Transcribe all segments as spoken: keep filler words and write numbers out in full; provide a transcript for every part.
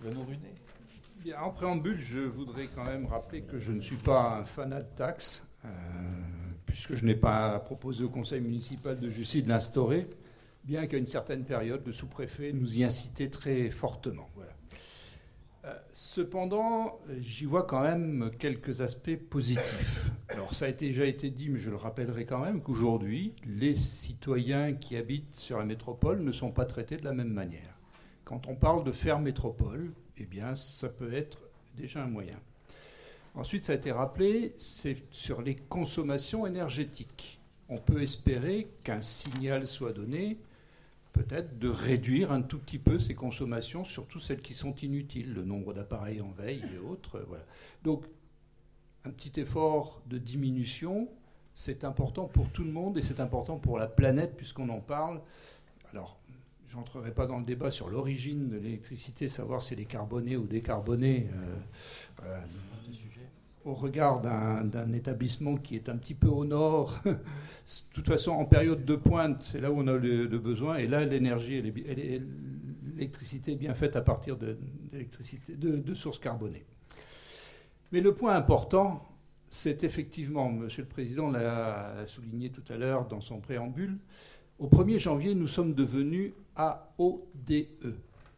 Renaud Runet. Bien, en préambule, je voudrais quand même rappeler que je ne suis pas un fanat de taxes, euh, puisque je n'ai pas proposé au conseil municipal de Jussy de l'instaurer, bien qu'à une certaine période, le sous-préfet nous y incitait très fortement. Voilà. Euh, cependant, j'y vois quand même quelques aspects positifs. Alors, ça a déjà été dit, mais je le rappellerai quand même, qu'aujourd'hui, les citoyens qui habitent sur la métropole ne sont pas traités de la même manière. Quand on parle de faire métropole, eh bien, ça peut être déjà un moyen. Ensuite, ça a été rappelé, c'est sur les consommations énergétiques. On peut espérer qu'un signal soit donné, peut-être de réduire un tout petit peu ces consommations, surtout celles qui sont inutiles, le nombre d'appareils en veille et autres. Voilà. Donc, un petit effort de diminution, c'est important pour tout le monde et c'est important pour la planète puisqu'on en parle. Alors, je n'entrerai pas dans le débat sur l'origine de l'électricité, savoir si elle est carbonée ou décarbonée. Euh, euh, au regard d'un, d'un établissement qui est un petit peu au nord. De toute façon, en période de pointe, c'est là où on a le, le besoin. Et là, l'énergie, elle est, elle est, l'électricité est bien faite à partir de, d'électricité, de, de sources carbonées. Mais le point important, c'est effectivement, Monsieur le Président l'a souligné tout à l'heure dans son préambule, au premier janvier, nous sommes devenus A O D E.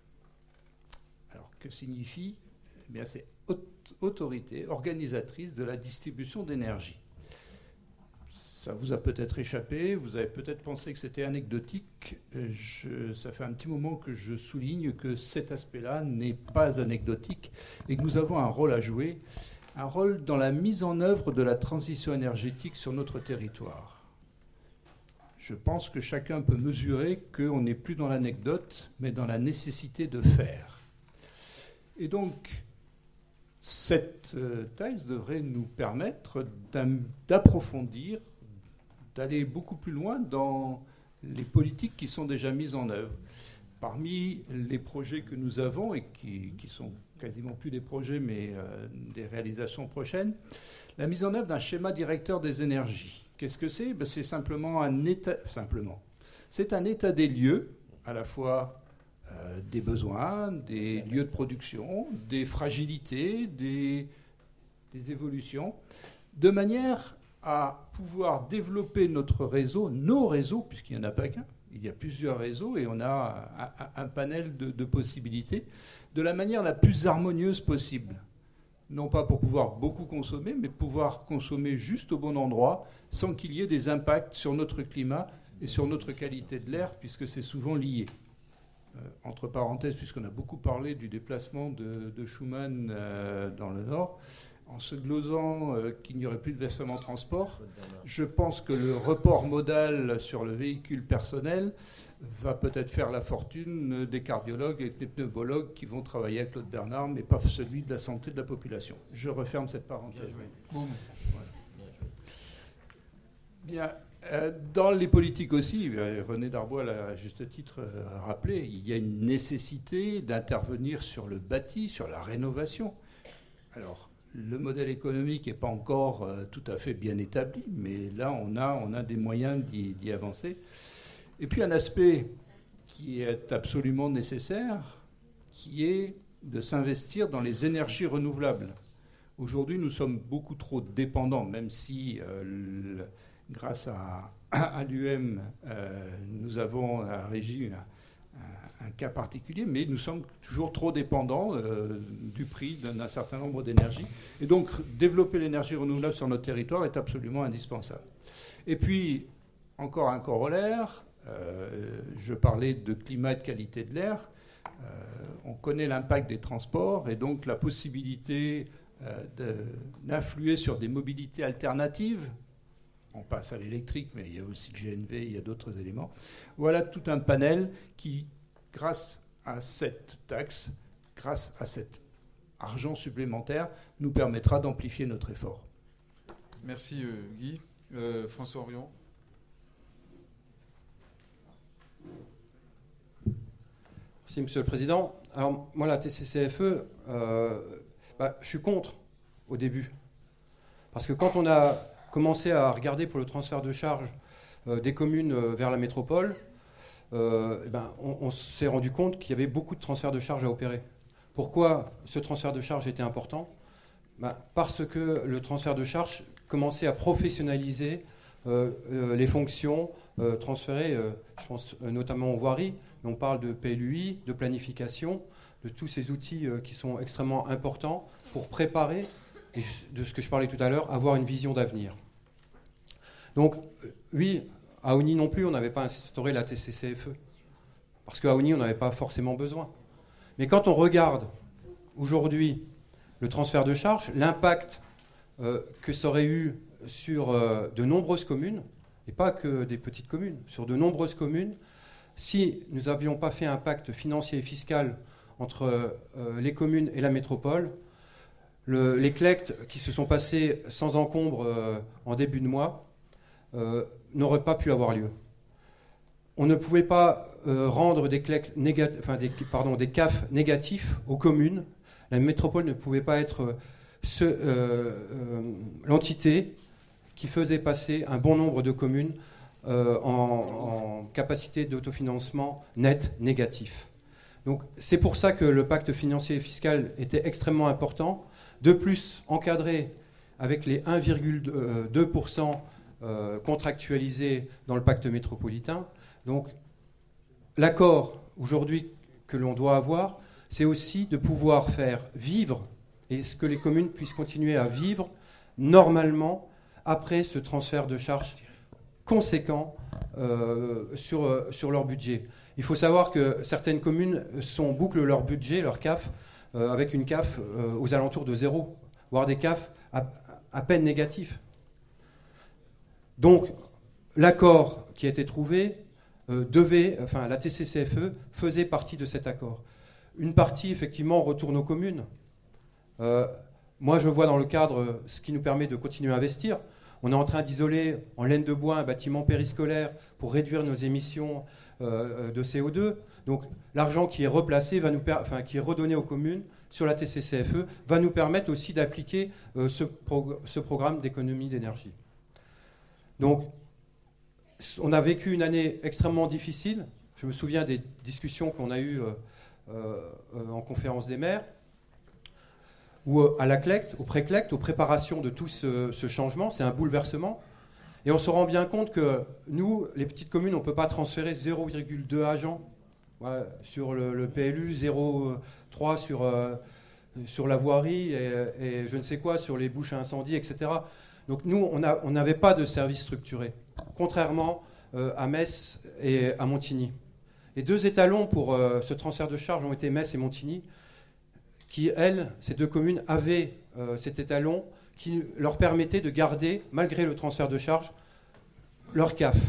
Alors, que signifie ? Eh bien, c'est autorité organisatrice de la distribution d'énergie. Ça vous a peut-être échappé, vous avez peut-être pensé que c'était anecdotique. Je, ça fait un petit moment que je souligne que cet aspect-là n'est pas anecdotique et que nous avons un rôle à jouer, un rôle dans la mise en œuvre de la transition énergétique sur notre territoire. Je pense que chacun peut mesurer qu'on n'est plus dans l'anecdote, mais dans la nécessité de faire. Et donc, cette euh, thèse devrait nous permettre d'approfondir, d'aller beaucoup plus loin dans les politiques qui sont déjà mises en œuvre. Parmi les projets que nous avons, et qui, qui sont quasiment plus des projets, mais euh, des réalisations prochaines, la mise en œuvre d'un schéma directeur des énergies. Qu'est-ce que c'est ? Ben, c'est simplement un état, simplement. C'est un état des lieux, à la fois euh, des besoins, des lieux de production, des fragilités, des, des évolutions, de manière à pouvoir développer notre réseau, nos réseaux, puisqu'il n'y en a pas qu'un, il y a plusieurs réseaux et on a un, un, un panel de, de possibilités, de la manière la plus harmonieuse possible. Non pas pour pouvoir beaucoup consommer, mais pouvoir consommer juste au bon endroit, sans qu'il y ait des impacts sur notre climat et sur notre qualité de l'air, puisque c'est souvent lié. Euh, entre parenthèses, puisqu'on a beaucoup parlé du déplacement de, de Schuman euh, dans le Nord, en se glosant euh, qu'il n'y aurait plus de versement transport, je pense que le report modal sur le véhicule personnel va peut-être faire la fortune des cardiologues et des pneumologues qui vont travailler avec Claude Bernard, mais pas celui de la santé de la population. Je referme cette parenthèse. Bon. Voilà. Bien. Euh, dans les politiques aussi, René Darbois l'a à juste titre euh, rappelé, il y a une nécessité d'intervenir sur le bâti, sur la rénovation. Alors, le modèle économique n'est pas encore euh, tout à fait bien établi, mais là, on a, on a des moyens d'y, d'y avancer. Et puis un aspect qui est absolument nécessaire, qui est de s'investir dans les énergies renouvelables. Aujourd'hui, nous sommes beaucoup trop dépendants, même si, euh, le, grâce à, à l'U M, euh, nous avons à Régie un, un, un cas particulier, mais nous sommes toujours trop dépendants euh, du prix d'un, d'un certain nombre d'énergies. Et donc, développer l'énergie renouvelable sur notre territoire est absolument indispensable. Et puis, encore un corollaire. Euh, je parlais de climat et de qualité de l'air. Euh, on connaît l'impact des transports et donc la possibilité euh, de, d'influer sur des mobilités alternatives. On passe à l'électrique, mais il y a aussi le G N V, il y a d'autres éléments. Voilà tout un panel qui, grâce à cette taxe, grâce à cet argent supplémentaire, nous permettra d'amplifier notre effort. Merci euh, Guy. Euh, François Orion. Merci, Monsieur le Président. Alors, moi, la T C C F E, euh, bah, je suis contre au début. Parce que quand on a commencé à regarder pour le transfert de charges euh, des communes euh, vers la métropole, euh, ben, on, on s'est rendu compte qu'il y avait beaucoup de transferts de charges à opérer. Pourquoi ce transfert de charge était important ? Ben, parce que le transfert de charge commençait à professionnaliser euh, euh, les fonctions euh, transférées, euh, je pense euh, notamment aux voiries. On parle de P L U I, de planification, de tous ces outils euh, qui sont extrêmement importants pour préparer, et de ce que je parlais tout à l'heure, avoir une vision d'avenir. Donc, euh, oui, à Osny non plus, on n'avait pas instauré la T C C F E, parce qu'à Osny, on n'avait pas forcément besoin. Mais quand on regarde aujourd'hui le transfert de charge, l'impact euh, que ça aurait eu sur euh, de nombreuses communes, et pas que des petites communes, sur de nombreuses communes, si nous n'avions pas fait un pacte financier et fiscal entre euh, les communes et la métropole, le, les collectes qui se sont passées sans encombre euh, en début de mois euh, n'auraient pas pu avoir lieu. On ne pouvait pas euh, rendre des, négat- enfin, des, pardon, des C A F négatifs aux communes. La métropole ne pouvait pas être ce, euh, euh, l'entité qui faisait passer un bon nombre de communes euh, en, en capacité d'autofinancement net négatif. Donc c'est pour ça que le pacte financier et fiscal était extrêmement important. De plus, encadré avec les un virgule deux pour cent euh, contractualisés dans le pacte métropolitain. Donc l'accord aujourd'hui que l'on doit avoir, c'est aussi de pouvoir faire vivre, et ce que les communes puissent continuer à vivre normalement après ce transfert de charges conséquent euh, sur, euh, sur leur budget. Il faut savoir que certaines communes sont, bouclent leur budget, leur C A F, euh, avec une C A F euh, aux alentours de zéro, voire des C A F à, à peine négatifs. Donc, l'accord qui a été trouvé euh, devait, enfin, la T C C F E faisait partie de cet accord. Une partie, effectivement, retourne aux communes. Euh, moi, je vois dans le cadre ce qui nous permet de continuer à investir. On est en train d'isoler en laine de bois un bâtiment périscolaire pour réduire nos émissions euh, de C O deux. Donc, l'argent qui est replacé, va nous per- enfin, qui est redonné aux communes sur la T C C F E, va nous permettre aussi d'appliquer euh, ce, prog- ce programme d'économie d'énergie. Donc, on a vécu une année extrêmement difficile. Je me souviens des discussions qu'on a eues euh, euh, en conférence des maires, ou à la collecte, au pré-collecte, aux préparations de tout ce, ce changement. C'est un bouleversement. Et on se rend bien compte que nous, les petites communes, on ne peut pas transférer zéro virgule deux agents ouais, sur le, le P L U, zéro virgule trois sur, euh, sur la voirie et, et je ne sais quoi, sur les bouches à incendie, et cetera. Donc nous, on n'avait pas de service structuré, contrairement euh, à Metz et à Montigny. Les deux étalons pour euh, ce transfert de charges ont été Metz et Montigny, qui, elles, ces deux communes, avaient euh, cet étalon qui leur permettait de garder, malgré le transfert de charges, leur C A F.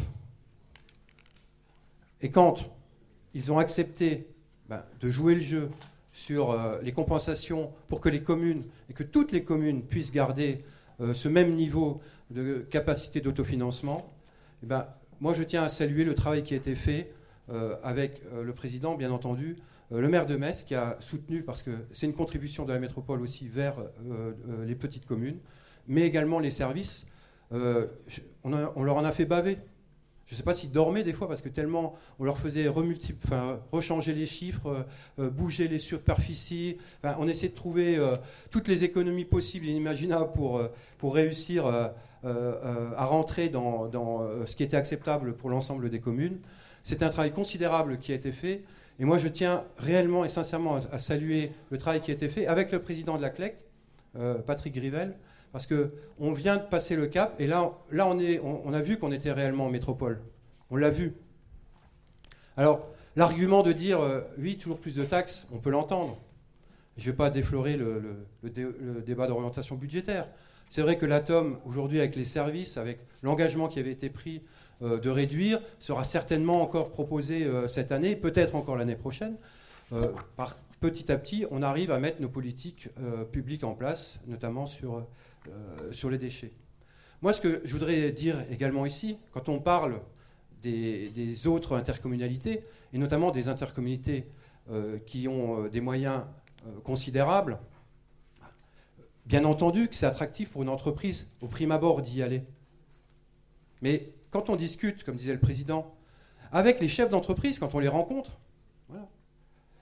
Et quand ils ont accepté ben, de jouer le jeu sur euh, les compensations pour que les communes, et que toutes les communes puissent garder euh, ce même niveau de capacité d'autofinancement, et ben, moi je tiens à saluer le travail qui a été fait euh, avec euh, le président, bien entendu, euh, le maire de Metz qui a soutenu, parce que c'est une contribution de la métropole aussi vers euh, euh, les petites communes, mais également les services. Euh, on, a, on leur en a fait baver. Je ne sais pas s'ils dormaient des fois, parce que tellement on leur faisait remultipl- enfin, rechanger les chiffres, euh, bouger les superficies. Enfin, on essayait de trouver euh, toutes les économies possibles et inimaginables pour, euh, pour réussir euh, euh, à rentrer dans, dans euh, ce qui était acceptable pour l'ensemble des communes. C'est un travail considérable qui a été fait. Et moi, je tiens réellement et sincèrement à, à saluer le travail qui a été fait avec le président de la collecte, euh, Patrick Grivel, parce qu'on vient de passer le cap, et là, là on, est, on, on a vu qu'on était réellement en métropole. On l'a vu. Alors, l'argument de dire, euh, oui, toujours plus de taxes, on peut l'entendre. Je ne vais pas déflorer le, le, le, dé, le débat d'orientation budgétaire. C'est vrai que l'Atome, aujourd'hui, avec les services, avec l'engagement qui avait été pris euh, de réduire, sera certainement encore proposé euh, cette année, peut-être encore l'année prochaine. Euh, par petit à petit, on arrive à mettre nos politiques euh, publiques en place, notamment sur... Euh, sur les déchets. Moi, ce que je voudrais dire également ici, quand on parle des, des autres intercommunalités, et notamment des intercommunalités euh, qui ont euh, des moyens euh, considérables, bien entendu que c'est attractif pour une entreprise, au prime abord, d'y aller. Mais quand on discute, comme disait le président, avec les chefs d'entreprise, quand on les rencontre, voilà,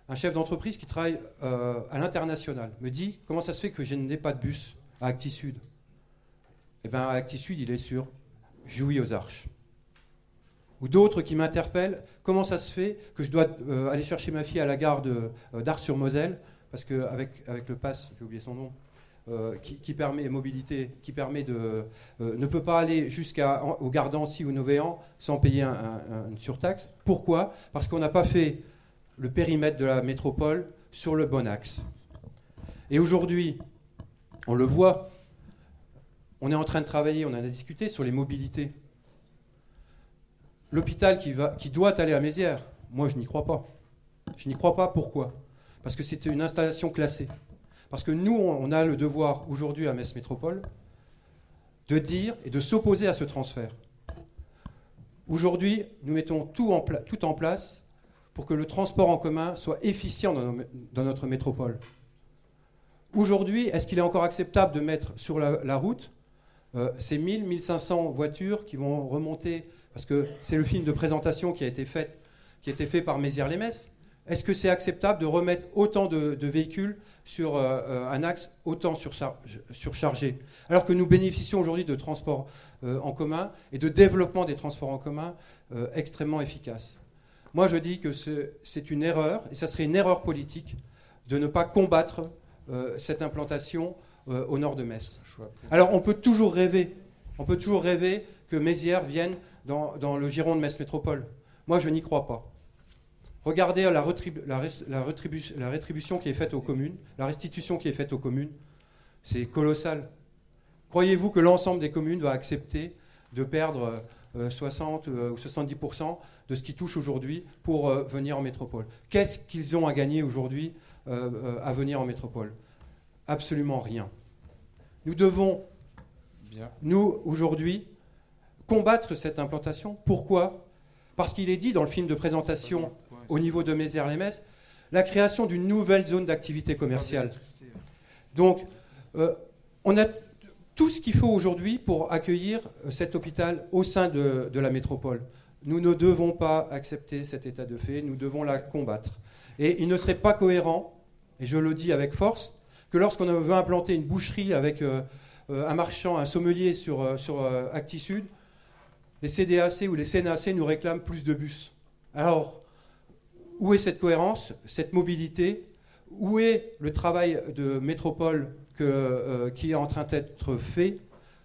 un chef d'entreprise qui travaille euh, à l'international me dit comment ça se fait que je n'ai pas de bus à Acti-Sud. Eh bien, à Acti-Sud, il est sur Jouy aux Arches. Ou d'autres qui m'interpellent, comment ça se fait que je dois euh, aller chercher ma fille à la gare de, euh, d'Ars-sur-Moselle, parce qu'avec avec le pass, j'ai oublié son nom, euh, qui, qui permet mobilité, qui permet de, euh, ne peut pas aller jusqu'au gare d'Ancy ou Novéan sans payer un, un, une surtaxe. Pourquoi ? Parce qu'on n'a pas fait le périmètre de la métropole sur le bon axe. Et aujourd'hui, on le voit, on est en train de travailler, on en a discuté sur les mobilités. L'hôpital qui, va, qui doit aller à Mézières, moi je n'y crois pas. Je n'y crois pas, pourquoi ? Parce que c'est une installation classée. Parce que nous, on a le devoir aujourd'hui à Metz Métropole de dire et de s'opposer à ce transfert. Aujourd'hui, nous mettons tout en, pla- tout en place pour que le transport en commun soit efficient dans, nos, dans notre métropole. Aujourd'hui, est-ce qu'il est encore acceptable de mettre sur la, la route euh, ces mille, mille cinq cents voitures qui vont remonter, parce que c'est le film de présentation qui a été fait, qui a été fait par Mézières-les-Messes. Est-ce que c'est acceptable de remettre autant de, de véhicules sur euh, un axe autant surchar- surchargé, alors que nous bénéficions aujourd'hui de transports euh, en commun et de développement des transports en commun euh, extrêmement efficaces ? Moi, je dis que ce, c'est une erreur, et ça serait une erreur politique, de ne pas combattre euh, cette implantation euh, au nord de Metz. Alors, on peut toujours rêver, on peut toujours rêver que Mézières vienne dans, dans le giron de Metz Métropole. Moi, je n'y crois pas. Regardez la, retribu- la, la, retribu- la rétribution qui est faite aux communes, la restitution qui est faite aux communes, c'est colossal. Croyez-vous que l'ensemble des communes va accepter de perdre euh, soixante euh, ou soixante-dix pour cent de ce qu'ils touchent aujourd'hui pour euh, venir en métropole ? Qu'est-ce qu'ils ont à gagner aujourd'hui euh, euh, à venir en métropole ? Absolument rien. Nous devons, Bien. nous, aujourd'hui, combattre cette implantation. Pourquoi ? Parce qu'il est dit dans le film de présentation au niveau de Mézières-les-Messes, la création d'une nouvelle zone d'activité commerciale. Donc, euh, on a tout ce qu'il faut aujourd'hui pour accueillir cet hôpital au sein de, de la métropole. Nous ne devons pas accepter cet état de fait, nous devons la combattre. Et il ne serait pas cohérent, et je le dis avec force, que lorsqu'on veut implanter une boucherie avec euh, un marchand, un sommelier sur, euh, sur euh, Acti-Sud, les C D A C ou les C N A C nous réclament plus de bus. Alors, où est cette cohérence, cette mobilité ? Où est le travail de métropole que, euh, qui est en train d'être fait ?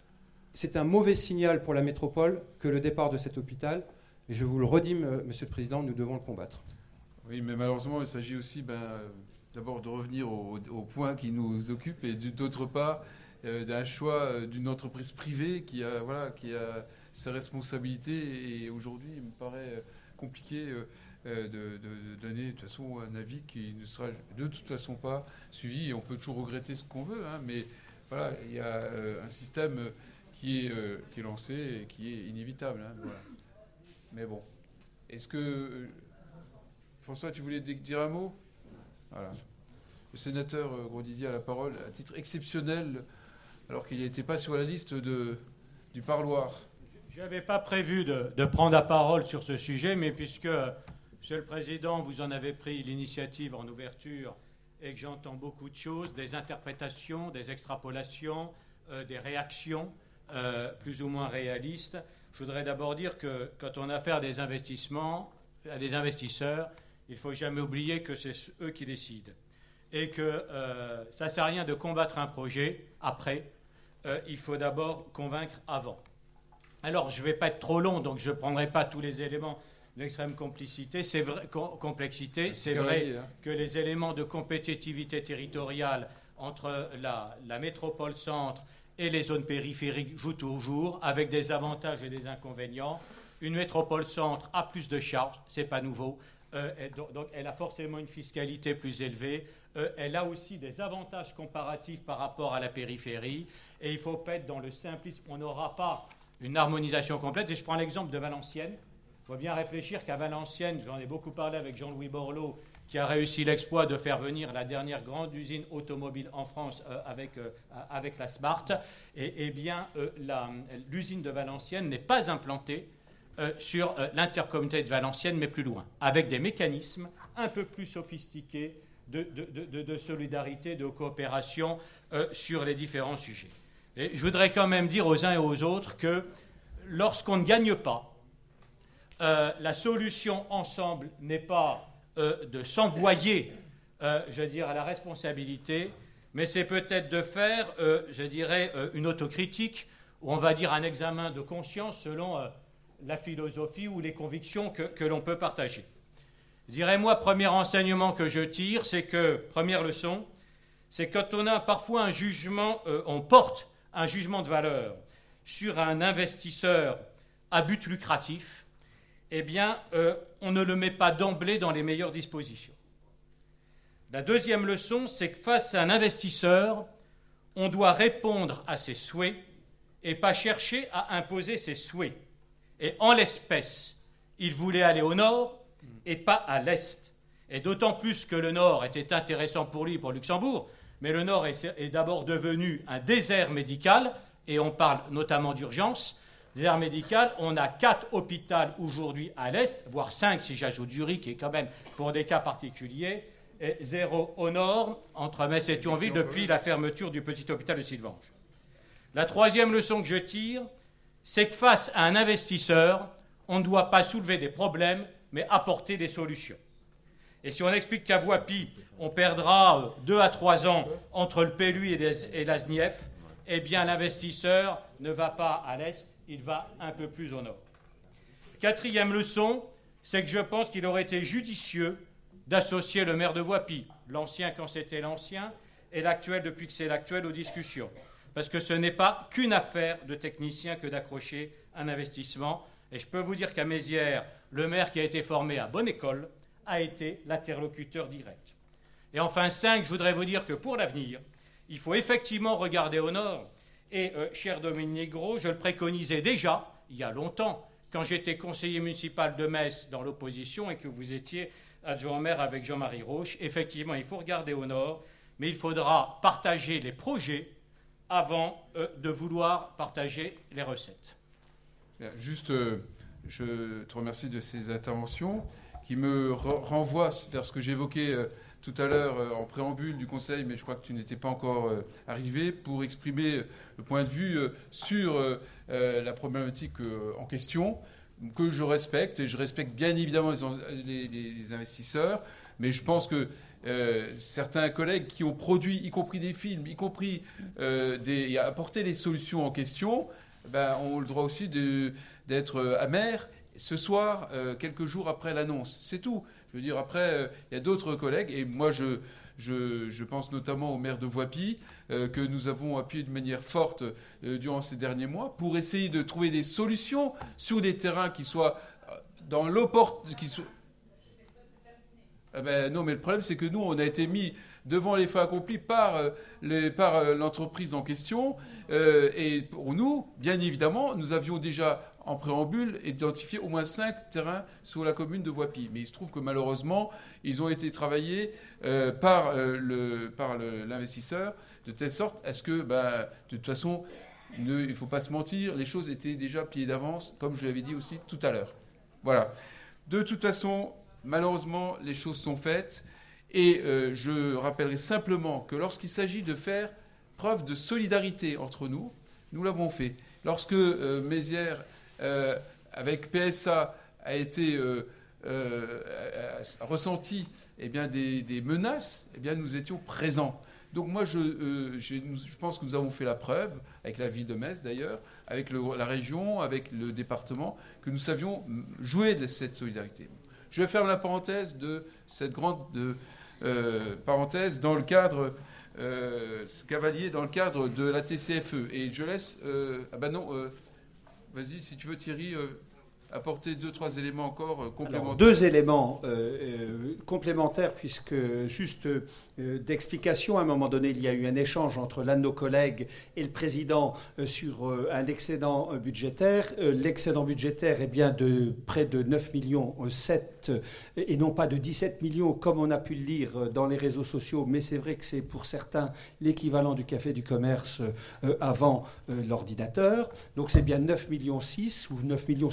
C'est un mauvais signal pour la métropole que le départ de cet hôpital. Et je vous le redis, M. Monsieur le Président, nous devons le combattre. Oui, mais malheureusement, il s'agit aussi ben, d'abord de revenir au, au point qui nous occupe et d'autre part euh, d'un choix d'une entreprise privée qui a, voilà, qui a ses responsabilités. Et aujourd'hui, il me paraît compliqué euh, de, de, de donner de toute façon un avis qui ne sera de toute façon pas suivi. Et on peut toujours regretter ce qu'on veut, hein, mais voilà, il y a euh, un système qui est, euh, qui est lancé et qui est inévitable. Hein, voilà. Mais bon, est-ce que... Euh, François, tu voulais dire un mot ? Voilà. Le sénateur euh, Grosdidier a la parole à titre exceptionnel, alors qu'il n'était pas sur la liste de, du parloir. Je n'avais pas prévu de, de prendre la parole sur ce sujet, mais puisque, Monsieur le Président, vous en avez pris l'initiative en ouverture et que j'entends beaucoup de choses, des interprétations, des extrapolations, euh, des réactions euh, plus ou moins réalistes, je voudrais d'abord dire que quand on a affaire à des investissements, à des investisseurs, il ne faut jamais oublier que c'est eux qui décident. Et que euh, ça ne sert à rien de combattre un projet après. Euh, il faut d'abord convaincre avant. Alors, je ne vais pas être trop long, donc je ne prendrai pas tous les éléments de l'extrême complicité. C'est vrai, com- complexité. C'est vrai que les éléments de compétitivité territoriale entre la, la métropole centre et les zones périphériques jouent toujours, avec des avantages et des inconvénients. Une métropole centre a plus de charges, ce n'est pas nouveau. Euh, et donc, donc, elle a forcément une fiscalité plus élevée. Euh, elle a aussi des avantages comparatifs par rapport à la périphérie. Et il ne faut pas être dans le simplisme. On n'aura pas une harmonisation complète. Et je prends l'exemple de Valenciennes. Il faut bien réfléchir qu'à Valenciennes, j'en ai beaucoup parlé avec Jean-Louis Borloo, qui a réussi l'exploit de faire venir la dernière grande usine automobile en France euh, avec, euh, avec la Smart. Et, et bien, euh, la, l'usine de Valenciennes n'est pas implantée euh, sur euh, l'intercommunalité de Valenciennes, mais plus loin, avec des mécanismes un peu plus sophistiqués de, de, de, de solidarité, de coopération euh, sur les différents sujets. Et je voudrais quand même dire aux uns et aux autres que lorsqu'on ne gagne pas, euh, la solution ensemble n'est pas euh, de s'envoyer, euh, je veux dire, à la responsabilité, mais c'est peut-être de faire, euh, je dirais, euh, une autocritique, ou on va dire un examen de conscience selon euh, la philosophie ou les convictions que, que l'on peut partager. Je dirais, moi, premier enseignement que je tire, c'est que, première leçon, c'est quand on a parfois un jugement, euh, on porte un jugement de valeur sur un investisseur à but lucratif, eh bien, euh, on ne le met pas d'emblée dans les meilleures dispositions. La deuxième leçon, c'est que face à un investisseur, on doit répondre à ses souhaits et pas chercher à imposer ses souhaits. Et en l'espèce, il voulait aller au nord et pas à l'est. Et d'autant plus que le nord était intéressant pour lui, pour Luxembourg, mais le nord est, est d'abord devenu un désert médical, et on parle notamment d'urgence. Désert médical, on a quatre hôpitaux aujourd'hui à l'est, voire cinq si j'ajoute Zurich, qui est quand même pour des cas particuliers, et zéro au nord, entre Metz et Thionville, depuis la fermeture du petit hôpital de Sylvange. La troisième leçon que je tire, c'est que face à un investisseur, on ne doit pas soulever des problèmes, mais apporter des solutions. Et si on explique qu'à Voipy, on perdra deux à trois ans entre le P L U et l'A S N I F, eh bien l'investisseur ne va pas à l'est, il va un peu plus au nord. Quatrième leçon, c'est que je pense qu'il aurait été judicieux d'associer le maire de Voipy, l'ancien quand c'était l'ancien, et l'actuel depuis que c'est l'actuel, aux discussions. Parce que ce n'est pas qu'une affaire de technicien que d'accrocher un investissement. Et je peux vous dire qu'à Mézières, le maire qui a été formé à bonne école a été l'interlocuteur direct. Et enfin, cinq, je voudrais vous dire que pour l'avenir, il faut effectivement regarder au nord. Et, euh, cher Dominique Gros, je le préconisais déjà, il y a longtemps, quand j'étais conseiller municipal de Metz dans l'opposition et que vous étiez adjoint au maire avec Jean-Marie Roche. Effectivement, il faut regarder au nord, mais il faudra partager les projets avant euh, de vouloir partager les recettes. Bien, juste, euh, je te remercie de ces interventions qui me re- renvoient vers ce que j'évoquais euh, tout à l'heure euh, en préambule du Conseil, mais je crois que tu n'étais pas encore euh, arrivé, pour exprimer euh, le point de vue euh, sur euh, euh, la problématique euh, en question, que je respecte, et je respecte bien évidemment les, les, les investisseurs, mais je pense que euh, certains collègues qui ont produit, y compris des films, y compris euh, des, et apporté les solutions en question, ben, ont le droit aussi de, d'être amers ce soir, euh, quelques jours après l'annonce. C'est tout. Je veux dire, après, euh, il y a d'autres collègues, et moi, je, je, je pense notamment au maire de Voipy, euh, que nous avons appuyé de manière forte euh, durant ces derniers mois, pour essayer de trouver des solutions sur des terrains qui soient dans l'opportunité. Ah ben, non, mais le problème, c'est que nous, on a été mis devant les faits accomplis par, euh, les, par euh, l'entreprise en question. Euh, et pour nous, bien évidemment, nous avions déjà, en préambule, identifié au moins cinq terrains sur la commune de Voipy. Mais il se trouve que malheureusement, ils ont été travaillés euh, par, euh, le, par le, l'investisseur, de telle sorte à ce que, bah, de toute façon, ne, il ne faut pas se mentir, les choses étaient déjà pliées d'avance, comme je l'avais dit aussi tout à l'heure. Voilà. De toute façon, malheureusement, les choses sont faites. Et euh, je rappellerai simplement que lorsqu'il s'agit de faire preuve de solidarité entre nous, nous l'avons fait. Lorsque euh, Mézières, euh, avec P S A, a été euh, euh, a, a ressenti eh bien, des, des menaces, eh bien, nous étions présents. Donc moi, je, euh, je pense que nous avons fait la preuve, avec la ville de Metz d'ailleurs, avec le, la région, avec le département, que nous savions jouer de cette solidarité. Je ferme la parenthèse de cette grande de, euh, parenthèse dans le cadre euh, Cavalier, dans le cadre de la T C F E. Et je laisse... Euh, ah ben non, euh, vas-y, si tu veux Thierry, euh, apporter deux, trois éléments encore euh, complémentaires. Alors, deux éléments euh, euh, complémentaires, puisque juste euh, d'explication, à un moment donné, il y a eu un échange entre l'un de nos collègues et le président euh, sur euh, un excédent euh, budgétaire. Euh, l'excédent budgétaire est bien de près de neuf virgule sept millions euh, et non pas de dix-sept millions, comme on a pu le lire dans les réseaux sociaux, mais c'est vrai que c'est pour certains l'équivalent du café du commerce euh, avant euh, l'ordinateur. Donc c'est bien neuf virgule six millions ou neuf millions six cent quatre-vingts.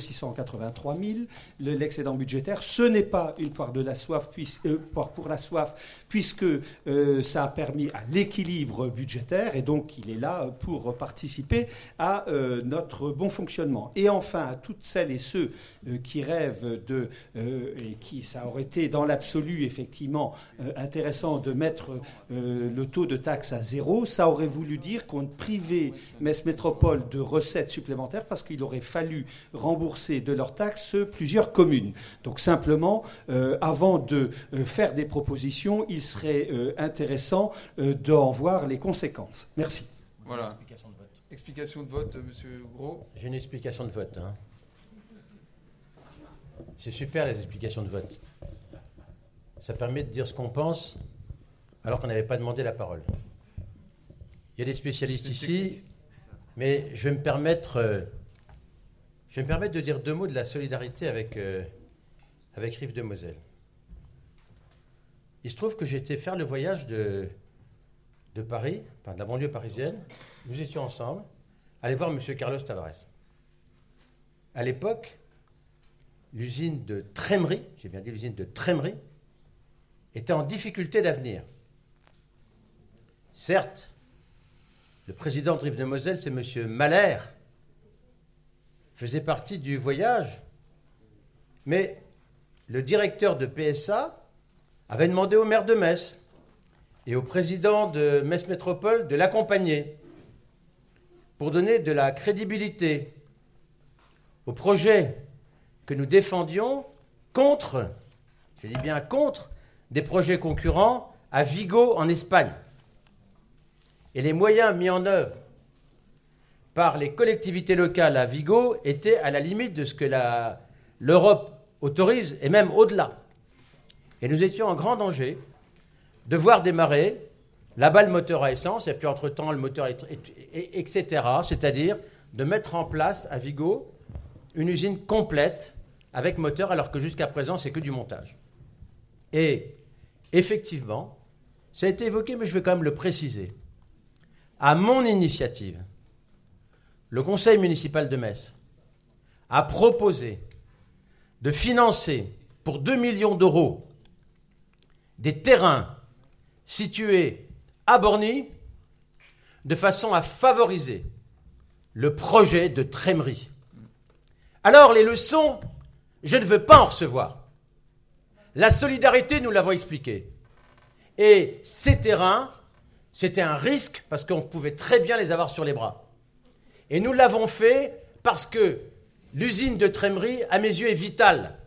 quatre-vingt-trois mille. Le, l'excédent budgétaire, ce n'est pas une poire de la soif, puisque, euh, poire pour la soif, puisque euh, ça a permis à l'équilibre budgétaire et donc il est là pour participer à euh, notre bon fonctionnement. Et enfin, à toutes celles et ceux euh, qui rêvent de, euh, et qui, ça aurait été dans l'absolu effectivement euh, intéressant de mettre euh, le taux de taxe à zéro, ça aurait voulu dire qu'on privait Metz Métropole de recettes supplémentaires parce qu'il aurait fallu rembourser de leurs taxes plusieurs communes. Donc simplement, euh, avant de euh, faire des propositions, il serait euh, intéressant euh, d'en voir les conséquences. Merci. Voilà. Explication de vote. Explication de vote, monsieur Gros. J'ai une explication de vote. Hein. C'est super, les explications de vote. Ça permet de dire ce qu'on pense alors qu'on n'avait pas demandé la parole. Il y a des spécialistes ici, mais je vais me permettre, euh, je vais me permettre de dire deux mots de la solidarité avec, euh, avec Rive de Moselle. Il se trouve que j'étais faire le voyage de, de Paris, enfin de la banlieue parisienne. Nous étions ensemble, aller voir M. Carlos Tavares. À l'époque, l'usine de Trémery, j'ai bien dit l'usine de Trémery, était en difficulté d'avenir. Certes, le président de Rive de Moselle, c'est M. Mahler, faisait partie du voyage, mais le directeur de P S A avait demandé au maire de Metz et au président de Metz Métropole de l'accompagner pour donner de la crédibilité au projet que nous défendions contre, je dis bien contre, des projets concurrents à Vigo en Espagne. Et les moyens mis en œuvre par les collectivités locales à Vigo étaient à la limite de ce que la, l'Europe autorise, et même au-delà. Et nous étions en grand danger de voir démarrer là-bas le moteur à essence, et puis entre-temps le moteur, et, et, et cetera. C'est-à-dire de mettre en place à Vigo une usine complète avec moteur, alors que jusqu'à présent, c'est que du montage. Et effectivement, ça a été évoqué, mais je vais quand même le préciser. À mon initiative, le conseil municipal de Metz a proposé de financer pour deux millions d'euros des terrains situés à Borny de façon à favoriser le projet de Trémery. Alors, les leçons, je ne veux pas en recevoir. La solidarité, nous l'avons expliqué. Et ces terrains, c'était un risque parce qu'on pouvait très bien les avoir sur les bras. Et nous l'avons fait parce que l'usine de Trémery, à mes yeux, est vitale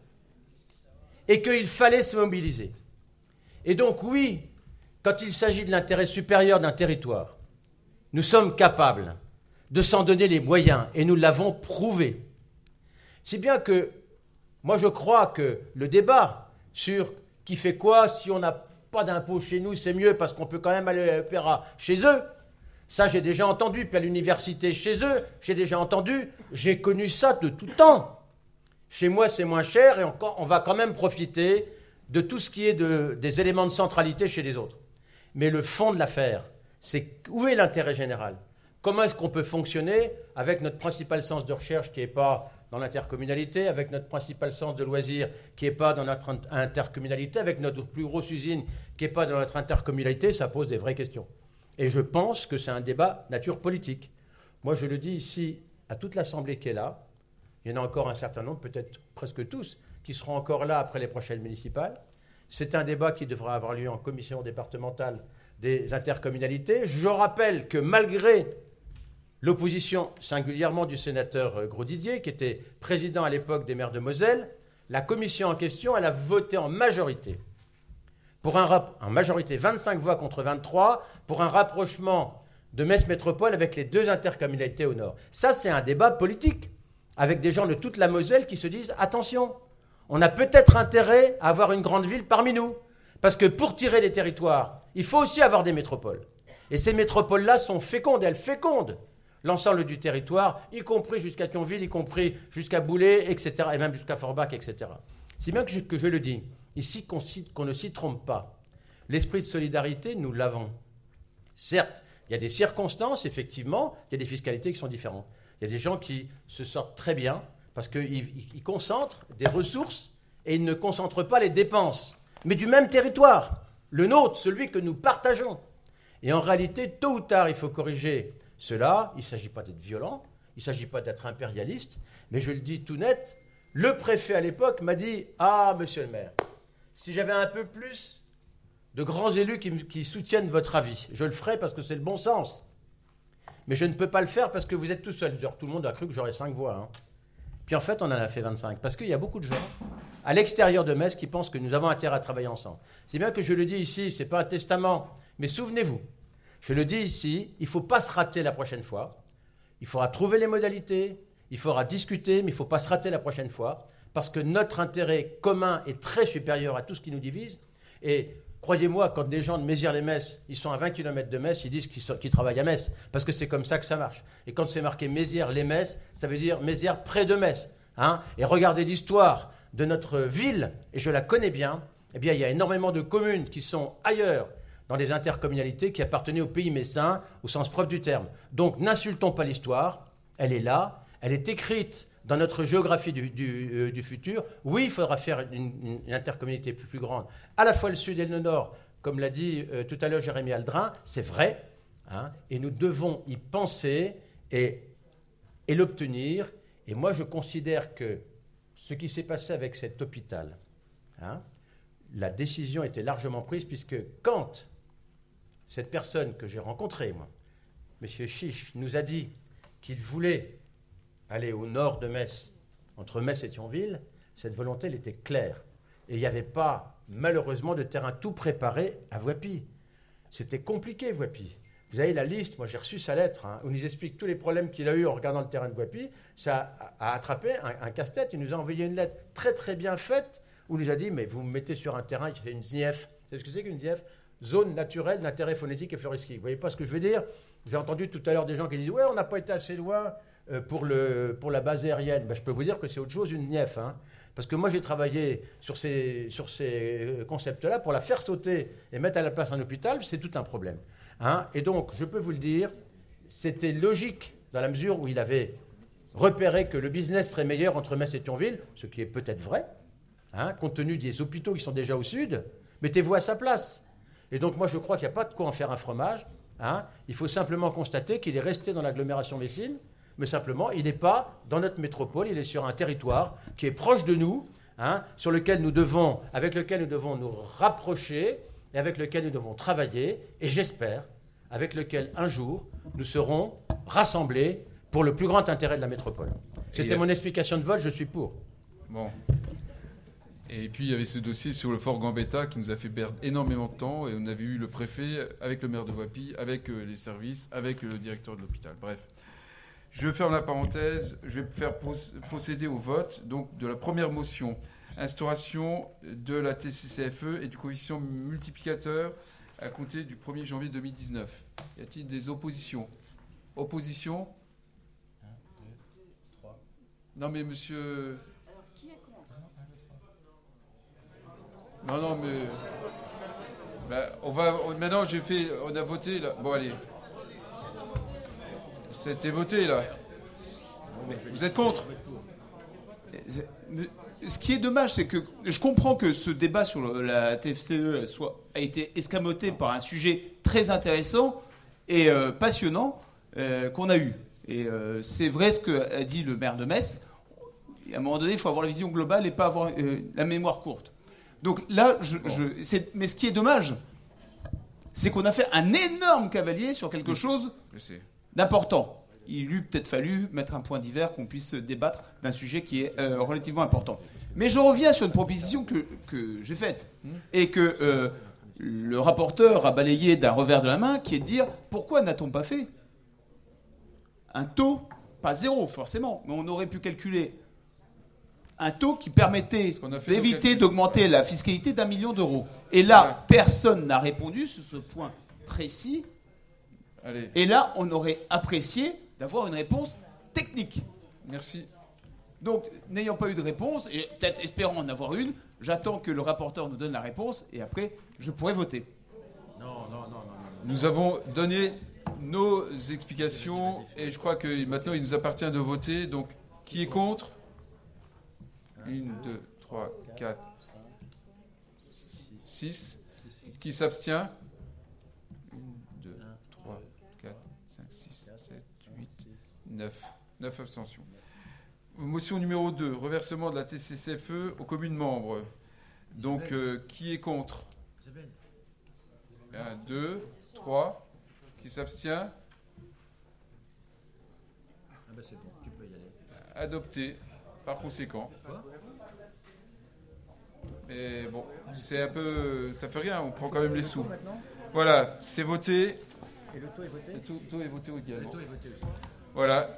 et qu'il fallait se mobiliser. Et donc, oui, quand il s'agit de l'intérêt supérieur d'un territoire, nous sommes capables de s'en donner les moyens et nous l'avons prouvé. Si bien que, moi je crois que le débat sur qui fait quoi, si on n'a pas d'impôts chez nous, c'est mieux parce qu'on peut quand même aller à l'opéra chez eux, ça j'ai déjà entendu, puis à l'université chez eux, j'ai déjà entendu, j'ai connu ça de tout temps. Chez moi c'est moins cher et on, on va quand même profiter de tout ce qui est de, des éléments de centralité chez les autres. Mais le fond de l'affaire, c'est où est l'intérêt général ? Comment est-ce qu'on peut fonctionner avec notre principal sens de recherche qui n'est pas dans l'intercommunalité, avec notre principal sens de loisir qui n'est pas dans notre intercommunalité, avec notre plus grosse usine qui n'est pas dans notre intercommunalité, ça pose des vraies questions. Et je pense que c'est un débat nature politique. Moi, je le dis ici à toute l'Assemblée qui est là. Il y en a encore un certain nombre, peut-être presque tous, qui seront encore là après les prochaines municipales. C'est un débat qui devra avoir lieu en commission départementale des intercommunalités. Je rappelle que malgré l'opposition, singulièrement du sénateur Grosdidier, qui était président à l'époque des maires de Moselle, la commission en question, elle a voté en majorité, pour un rap- en majorité vingt-cinq voix contre vingt-trois, pour un rapprochement de Metz Métropole avec les deux intercommunalités au nord. Ça, c'est un débat politique, avec des gens de toute la Moselle qui se disent « Attention, on a peut-être intérêt à avoir une grande ville parmi nous, parce que pour tirer les territoires, il faut aussi avoir des métropoles. Et ces métropoles-là sont fécondes, elles fécondent l'ensemble du territoire, y compris jusqu'à Thionville, y compris jusqu'à Boulay, et cetera, et même jusqu'à Forbach, et cetera. Si bien que je, que je le dis, ici qu'on, cite, qu'on ne s'y trompe pas. L'esprit de solidarité, nous l'avons. Certes, il y a des circonstances, effectivement, il y a des fiscalités qui sont différentes. Il y a des gens qui se sortent très bien Parce qu'il il, il concentre des ressources et il ne concentre pas les dépenses, mais du même territoire, le nôtre, celui que nous partageons. Et en réalité, tôt ou tard, il faut corriger cela. Il ne s'agit pas d'être violent, il ne s'agit pas d'être impérialiste, mais je le dis tout net, le préfet à l'époque m'a dit « Ah, monsieur le maire, si j'avais un peu plus de grands élus qui, qui soutiennent votre avis, je le ferais parce que c'est le bon sens. Mais je ne peux pas le faire parce que vous êtes tout seul. » Tout le monde a cru que j'aurais cinq voix. Hein. Puis en fait, on en a fait vingt-cinq. Parce qu'il y a beaucoup de gens à l'extérieur de Metz qui pensent que nous avons intérêt à travailler ensemble. C'est bien que je le dis ici, ce n'est pas un testament. Mais souvenez-vous, je le dis ici, il ne faut pas se rater la prochaine fois. Il faudra trouver les modalités, il faudra discuter, mais il ne faut pas se rater la prochaine fois. Parce que notre intérêt commun est très supérieur à tout ce qui nous divise. Et croyez-moi, quand des gens de Mézières-les-Metz, ils sont à vingt kilomètres de Metz, ils disent qu'ils, sont, qu'ils travaillent à Metz, parce que c'est comme ça que ça marche. Et quand c'est marqué Mézières-les-Metz, ça veut dire Mézières près de Metz. Hein. Et regardez l'histoire de notre ville, et je la connais bien, eh bien, il y a énormément de communes qui sont ailleurs, dans les intercommunalités, qui appartenaient au pays messin, au sens propre du terme. Donc, n'insultons pas l'histoire, elle est là, elle est écrite dans notre géographie du, du, euh, du futur. Oui, il faudra faire une, une intercommunalité plus, plus grande, à la fois le sud et le nord, comme l'a dit euh, tout à l'heure Jérémy Aldrin, c'est vrai, hein, et nous devons y penser et, et l'obtenir. Et moi, je considère que ce qui s'est passé avec cet hôpital, hein, la décision était largement prise, puisque quand cette personne que j'ai rencontrée, moi, M. Chiche, nous a dit qu'il voulait aller au nord de Metz, entre Metz et Thionville, cette volonté, elle était claire. Et il n'y avait pas, malheureusement, de terrain tout préparé à Voipy. C'était compliqué, Voipy. Vous avez la liste, moi j'ai reçu sa lettre, hein, où il nous explique tous les problèmes qu'il a eu en regardant le terrain de Voipy. Ça a, a attrapé un, un casse-tête, il nous a envoyé une lettre très très bien faite, où il nous a dit, mais vous me mettez sur un terrain qui fait une Z I F. Vous savez ce que c'est qu'une Z I F? Zone naturelle d'intérêt phonétique et floristique. Vous voyez pas ce que je veux dire? J'ai entendu tout à l'heure des gens qui disent, ouais, on n'a pas été assez loin pour, le, pour la base aérienne. Ben, je peux vous dire que c'est autre chose, une N I F. Hein. Parce que moi, j'ai travaillé sur ces, sur ces concepts-là. Pour la faire sauter et mettre à la place un hôpital, c'est tout un problème. Hein. Et donc, je peux vous le dire, c'était logique dans la mesure où il avait repéré que le business serait meilleur entre Metz et Thionville, ce qui est peut-être vrai, hein, compte tenu des hôpitaux qui sont déjà au sud. Mettez-vous à sa place. Et donc, moi, je crois qu'il n'y a pas de quoi en faire un fromage. Hein. Il faut simplement constater qu'il est resté dans l'agglomération messine, mais simplement, il n'est pas dans notre métropole, il est sur un territoire qui est proche de nous, hein, sur lequel nous devons, avec lequel nous devons nous rapprocher et avec lequel nous devons travailler, et j'espère, avec lequel un jour, nous serons rassemblés pour le plus grand intérêt de la métropole. C'était a... mon explication de vote, je suis pour. Bon. Et puis, il y avait ce dossier sur le fort Gambetta qui nous a fait perdre énormément de temps. Et on avait eu le préfet avec le maire de Voipy, avec les services, avec le directeur de l'hôpital. Bref. Je ferme la parenthèse. Je vais faire procéder au vote donc, de la première motion. Instauration de la T C C F E et du coefficient multiplicateur à compter du premier janvier deux mille dix-neuf. Y a-t-il des oppositions? Opposition? un, deux, trois. Non, mais monsieur... Non, non, mais... Ben, on va... Maintenant, j'ai fait... On a voté, là. Bon, allez. C'était voté, là. Vous êtes contre? Ce qui est dommage, c'est que je comprends que ce débat sur la T F C E soit, a été escamoté par un sujet très intéressant et euh, passionnant euh, qu'on a eu. Et euh, c'est vrai ce qu'a dit le maire de Metz. À un moment donné, il faut avoir la vision globale et pas avoir euh, la mémoire courte. Donc là, je, bon. je, c'est, mais ce qui est dommage, c'est qu'on a fait un énorme cavalier sur quelque chose d'important. Il eût peut-être fallu mettre un point divers, qu'on puisse débattre d'un sujet qui est euh, relativement important. Mais je reviens sur une proposition que, que j'ai faite mmh. et que euh, le rapporteur a balayé d'un revers de la main, qui est de dire pourquoi n'a-t-on pas fait un taux, pas zéro forcément, mais on aurait pu calculer un taux qui permettait d'éviter d'augmenter la fiscalité d'un million d'euros. Et là, voilà. Personne n'a répondu sur ce point précis. Allez. Et là, on aurait apprécié d'avoir une réponse technique. Merci. Donc, n'ayant pas eu de réponse, et peut-être espérant en avoir une, j'attends que le rapporteur nous donne la réponse, et après, je pourrai voter. Non, non, non, non. Nous avons donné nos explications, et je crois que maintenant, il nous appartient de voter. Donc, qui est contre ? un, deux, trois, quatre, six. Qui s'abstient? un, deux, trois, quatre, cinq, six, sept, huit, neuf. neuf abstentions. Motion numéro deux, reversement de la T C C F E aux communes membres. Donc, euh, qui est contre? un, deux, trois. Qui s'abstient? Adopté, par conséquent. Mais bon, c'est un peu... Ça fait rien, on prend quand même les sous. Voilà, c'est voté. Et le taux est voté? Le taux, taux est voté également. Le taux est voté aussi. Voilà.